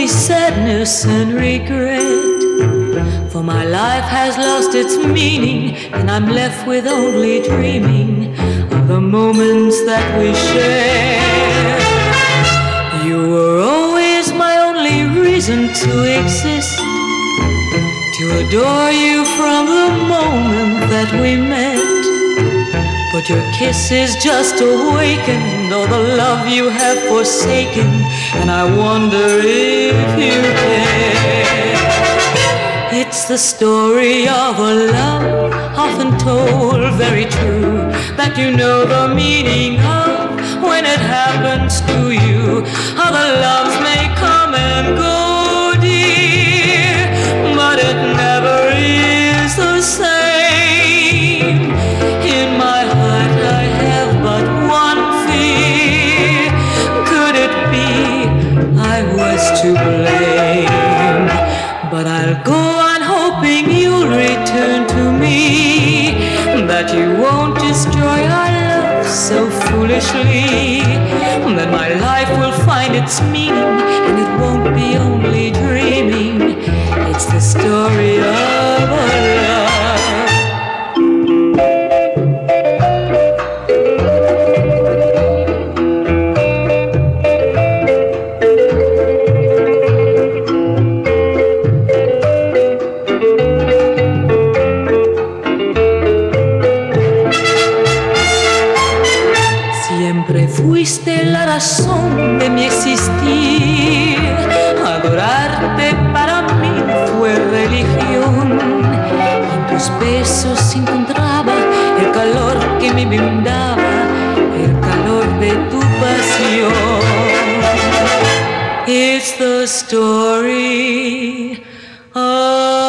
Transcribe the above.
only sadness and regret. For my life has lost its meaning, and I'm left with only dreaming of the moments that we shared. You were always my only reason to exist, to adore you from the moment that we met. But your kisses just awakened all the love you have forsaken, and I wonder if you care. It's the story of a love often told, very true, that you know the meaning of when it happens to you. Other loves may come and go, dear, but it never is the same. In my heart I have but one fear. Could it be I was to blame? But I'll go on hoping you'll return to me, that you won't destroy our love so foolishly, that my life will find its meaning, and it won't be only dreaming. It's the story of a love. Fuiste la razón de mi existir, adorarte para mí fue religión. En tus besos encontraba el calor que me brindaba, el calor de tu pasión. It's the story of